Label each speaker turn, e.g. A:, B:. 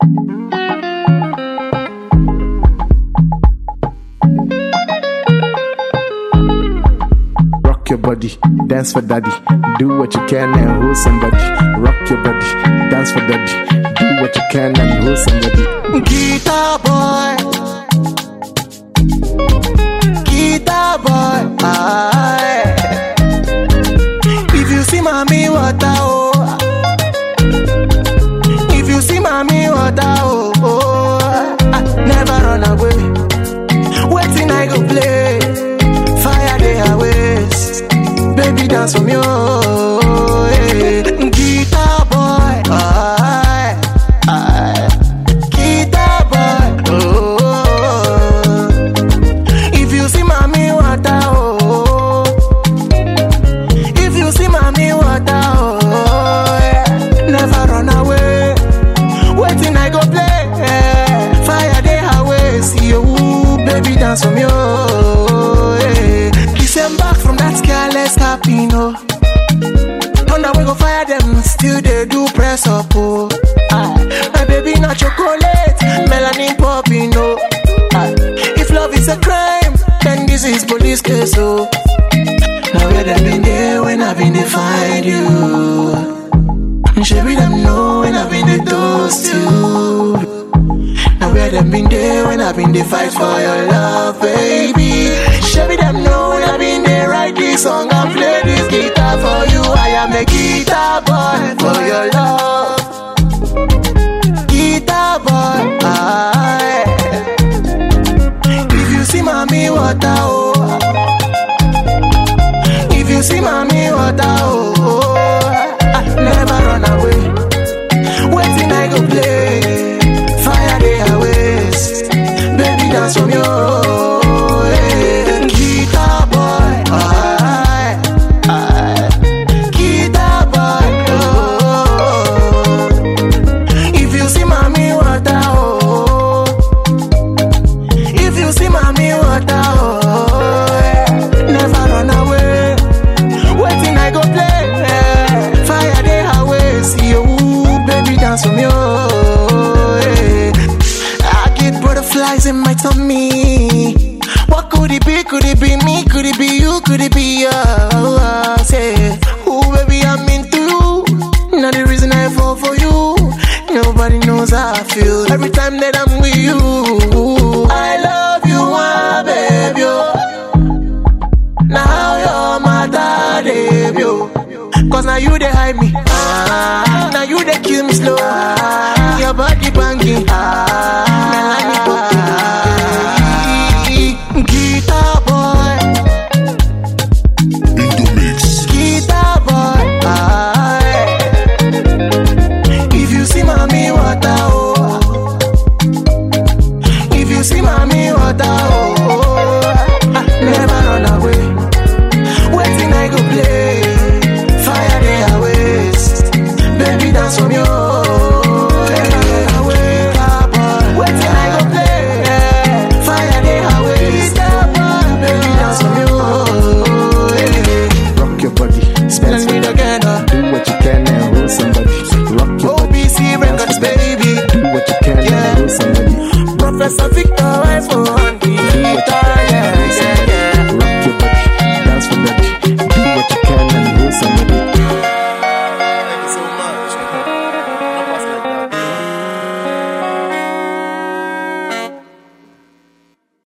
A: Rock your body, dance for daddy. Do what you can and hold somebody. Rock your body, dance for daddy. Do what you can and hold somebody.
B: Guitar boy, guitar boy. Aye. If you see mommy water, oh. If you see mommy water, oh, oh. Never run away. Waiting I go play. Fire they waste. Baby dance for me, oh. Hey. Guitar boy, aye, aye. Guitar boy, oh. If you see mommy water, oh. If you see mommy water, oh. Yeah. Never run away. Waiting I go play. Fire they waste. You, baby dance for me, oh. Hey. December from that careless happy, no. Thunder we go fire them, still they do press up, oh. My baby not chocolate, melanin popping, no. If love is a crime, then this is police case, oh. Now where them been there when I've been to find you. Shabby them know when I've been to toast you. Now where them been there when I've been to fight for your love, baby. Shabby them know when I've been there write this song and play this guitar for you. I am a guitar boy for your love. Guitar boy, aye. If you see mommy water, oh. If you see mommy water, oh, oh. Never run away. Waiting I go play. Fire they waste. Baby dance from you. Hey. Guitar boy, aye, aye. Guitar boy, oh. If you see mommy water, oh. If you see mommy water, oh. Never run away. Waiting I go play. Fire they waste. You, baby dance from you. Hey. I get butterflies in my tummy. What could it be? Could it be me? Could it be you? Could it be us? Say, oh baby, I'm into you. Now the reason I fall for you. Nobody knows how I feel every time that I'm with you. I love you, my baby. Now you're my daddy, yo. Cause now you they hide me. Now you they kill me slow.